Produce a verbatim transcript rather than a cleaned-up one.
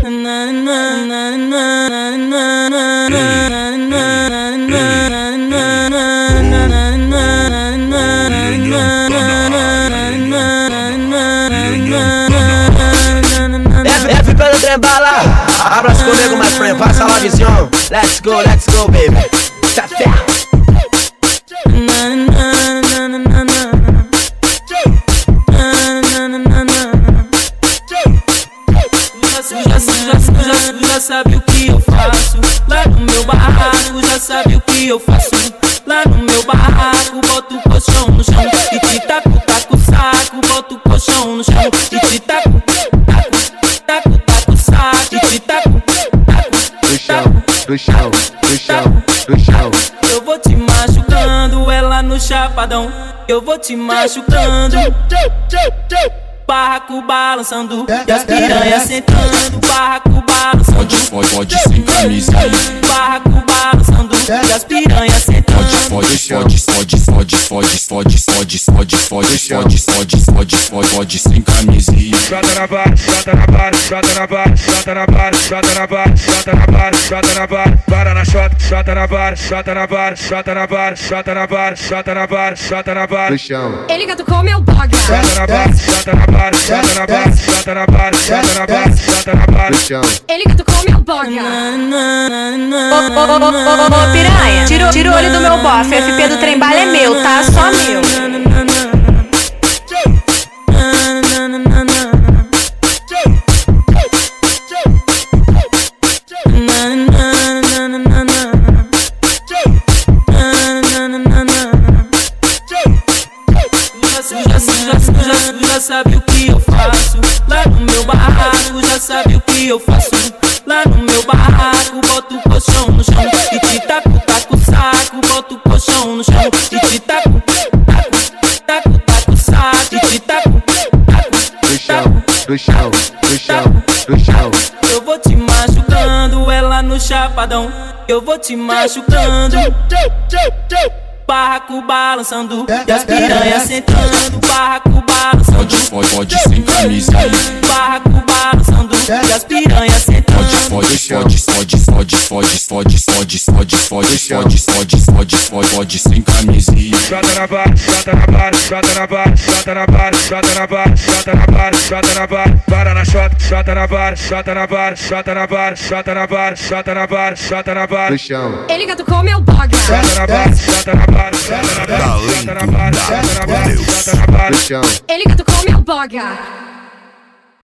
F pelo trem bala, abraço comigo, my friend, passa lá a visão. Let's go, let's go, baby. Tá certo. Já sabe o que eu faço lá no meu barraco, já sabe o que eu faço lá no meu barraco. Boto o colchão no chão e te taco, taco o saco. Boto o colchão no chão e te taco, taco, taco, taco o saco. E te taco, taco, do chão, do chão, do chão, do chão. Eu vou te machucando, ela no chapadão. Eu vou te machucando, barraco balançando e as piranhas sentando. Barraco balançando, pode, pode, pode sem camisa aí. Barraco balançando e as piranhas sentando. Pode, pode, pode, pode, pode, pode, pode, pode, pode, pode, pode, pode, pode, pode sem camisa aí. Chota na barra, chota na barra, chota na barra, chota na barra, chota na barra, chota na barra, chota na barra, para na chota, chota na barra, chota na barra, chota na barra, chota na barra, chota na barra, chota na barra, do chão. Ele gato com meu boga. Chota na barra, chota na barra, chota na barra, chota na barra, chota na barra, chota na barra, do chão. Ele gato com meu boga. Ô, ô, ô, ô, ô, piranha, tira, tira o olho do meu bofe. F P do trem bala é meu, tá? Só meu. Já sabe o que eu faço lá no meu barraco, já sabe o que eu faço lá no meu barraco. Boto o colchão no chão e te taco, taco o saco. Boto o colchão no chão e te taco, taco, taco, taco o saco. E te taco, taco, do chão, do chão, do chão, do chão. eu vou te machucando, ela no chapadão. Eu vou te machucando, barraco balançando e as piranhas sentando. Barraco balançando, Pode, pode, pode sem camisa aí. barraco balançando e as piranhas sentando. Pode, pode, pode, pode, pode, pode, pode, pode, pode, pode, pode, pode, pode, pode sem camisa aí. chota na barra, chota na barra, chota na barra, chota na barra, chota na barra, chota na barra, chota na barra, para na chota, chota na barra, chota na barra, chota na barra, chota na barra, chota na barra, chota na barra, do chão. Ele gato com meu boga. chota na barra, chota na barra, chota na barra, chota na barra, chota na barra, chota na barra, Do chão. Ele gato com meu boga.